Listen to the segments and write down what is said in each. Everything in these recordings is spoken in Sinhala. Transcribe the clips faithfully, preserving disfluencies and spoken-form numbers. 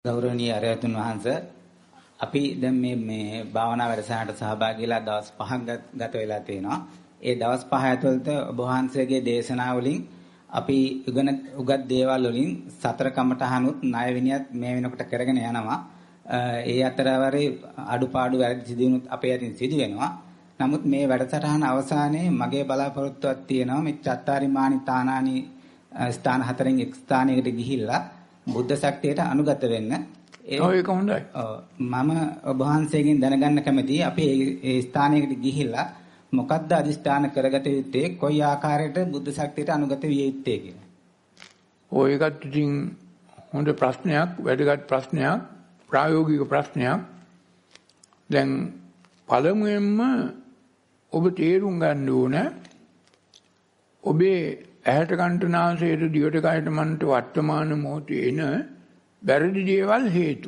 ගෞරවනීය අරහතුන් වහන්සේ අපි දැන් මේ මේ භාවනා වැඩසටහනට සහභාගී වෙලා දවස් පහක් ගත වෙලා තියෙනවා. ඒ දවස් පහ ඇතුළත ඔබ වහන්සේගේ දේශනා වලින් අපි උගන උගත් දේවල් වලින් සතර කමඨහනුත් ණය විනියත් මේ වෙනකොට කරගෙන යනවා. ඒ අතරවරේ අඩුපාඩු වැරදි සිදුවුනොත් අපේ අතින් සිදු වෙනවා. නමුත් මේ වැඩසටහන අවසානයේ මගේ බලාපොරොත්තුවක් තියෙනවා මේ චත්තාරිමානි තානානි ස්ථාන හතරෙන් එක් ස්ථානයකට ගිහිල්ලා බුද්ධ ශක්තියට අනුගත වෙන්න. ඔව් ඒක හොඳයි. මම ඔබ වහන්සේගෙන් දැනගන්න කැමතියි අපි ඒ ස්ථානයකට ගිහිල්ලා මොකද්ද අදිෂ්ඨාන කරගත යුත්තේ, කොයි ආකාරයට බුද්ධ ශක්තියට අනුගත විය යුත්තේ කියලා. ඔය එකත් ඉතින් හොඳ ප්‍රශ්නයක්, වැදගත් ප්‍රශ්නයක්, ප්‍රායෝගික ප්‍රශ්නයක්. දැන් පළමුවෙන්ම ඔබ තේරුම් ගන්න ඕන ඔබේ ඇහැට කන්ට නාසයට දිවට කයට මනට වර්තමාන මොහොතේ එන වැරදි දේවල් හේතු.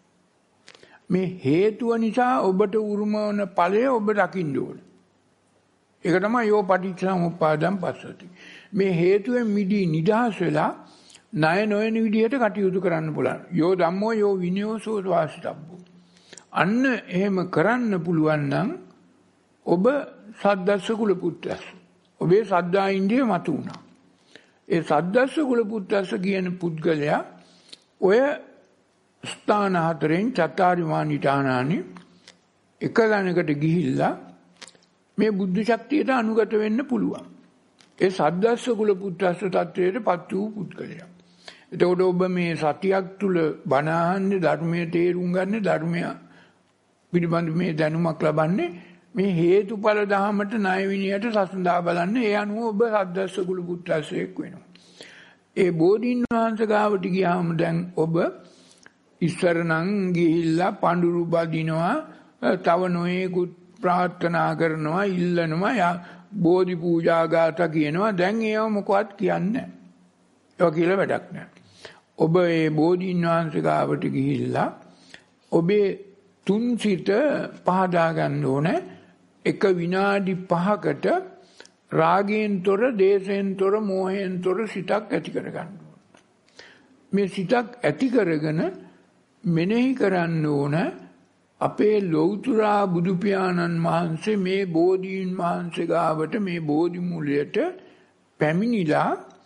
මේ හේතුව නිසා ඔබට උරුම වන ඵලය ඔබ දකින්න ඕන. ඒක තමයි යෝ පටිච්චසමුප්පාදං පස්සති. මේ හේතුවෙන් මිදී නිදහස් වෙලා ණය නොවන විදිහට කටයුතු කරන්න පුළුවන්. යෝ ධම්මෝ යෝ විනයෝ සෝ වාසිතබ්බෝ. අන්න එහෙම කරන්න පුළුවන් නම් ඔබ සද්දස්ස කුල පුත්‍රස්. ඔබේ සද්දා ඉන්දිය මතු වුණා. ඒ සද්දස්ස කුල පුත්‍රස් කියන පුද්ගලයා ඔය ස්ථාන හතරෙන් චත්තාරිමානි තානානි එක ගණනකට ගිහිල්ලා මේ බුද්ධ ශක්තියට අනුගත වෙන්න පුළුවන්. ඒ සද්දස්ස කුල පුත්‍රස් තත්වයටපත් වූ පුද්ගලයා. එතකොට ඔබ මේ සතියක් තුල බණ අහන්නේ, ධර්මයේ තේරුම් ගන්න, ධර්මය පිළිබඳ මේ දැනුමක් ලබන්නේ මේ හේතුඵල ධහමට ණය විනියට සසඳා බලන්න. ඒ අනුව ඔබ සද්දස්ස කුල පුත්‍රයෙක් වෙනවා. ඒ බෝධීන් වහන්සේ ගාවට ගියාම දැන් ඔබ ඉස්සර නම් ගිහිල්ලා පඳුරු බදිනවා, තව නොයෙකුත් ප්‍රාර්ථනා කරනවා, ඉල්ලනවා, බෝධි පූජා ගාථා කියනවා. දැන් ඒව මොකවත් කියන්නේ නැහැ. ඒක කියලා වැඩක් නැහැ. ඔබ ඒ බෝධීන් වහන්සේ ගාවට ගිහිල්ලා ඔබේ තුන් සිත පහදා ගන්න ඕනේ. එක විනාඩි පහකට රාගයෙන් තොර, දේශයෙන් තොර, මෝහයෙන් තොර සිතක් ඇති කර ගන්න ඕන. මේ සිතක් ඇති කරගෙන මෙනෙහි කරන්න ඕන අපේ ලෞතුරා බුදු පියාණන් වහන්සේ මේ බෝධීන් වහන්සේ ගාවට, මේ බෝධි මූලයට පැමිණිලා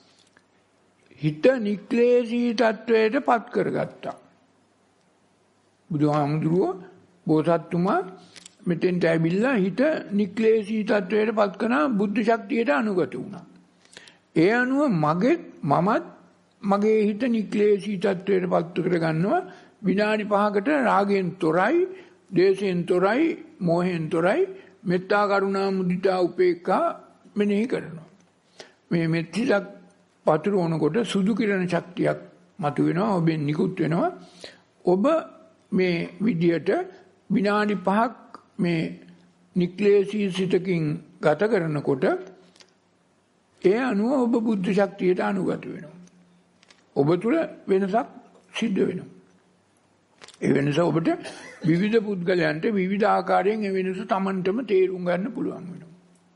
හිත නික්ලේශී තත්වයට පත් කරගත්තා. බුදුහාමුදුරුවෝ බෝසත්තුමා මෙතෙන්ට ඇවිල්ලා හිත නික්ලේශී තත්වයට පත් කරන බුද්ධ ශක්තියට අනුගත වුණා. ඒ අනුව මගෙත් මමත් මගේ හිත නික්ලේශී තත්වයට පත් කරගන්නවා. විනාඩි පහකට රාගයෙන් තොරයි, දේශයෙන් තොරයි, මෝහයෙන් තොරයි, මෙත්තා කරුණා මුදිතා උපේක්ඛා මෙනෙහි කරනවා. මේ මෙත්තියක් පතුරවනකොට සුදු කිරණ ශක්තියක් මතුවෙනවා, ඔබෙන් නිකුත් වෙනවා. ඔබ මේ විදියට විනාඩි පහක් මේ නික්ලේශී සිතකින් ගත කරනකොට ඒ අනුව ඔබ බුද්ධ ශක්තියට අනුගත වෙනවා. ඔබ තුළ වෙනසක් සිද්ධ වෙනවා. ඒ වෙනස ඔබට විවිධ පුද්ගලයන්ට විවිධ ආකාරයෙන් ඒ වෙනස Tamanටම තේරුම් ගන්න පුළුවන් වෙනවා.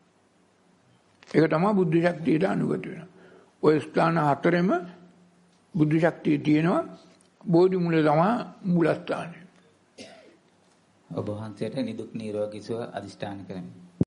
ඒක තමයි බුද්ධ ශක්තියට අනුගත වෙනවා. ඔය ස්ථාන හතරෙම බුද්ධ ශක්තිය තියෙනවා. බෝධි මූල තමයි මූලස්ථානය. ඔබ වහන්සේට නිදුක් නිරෝගී සුව අධිෂ්ඨාන කරමි.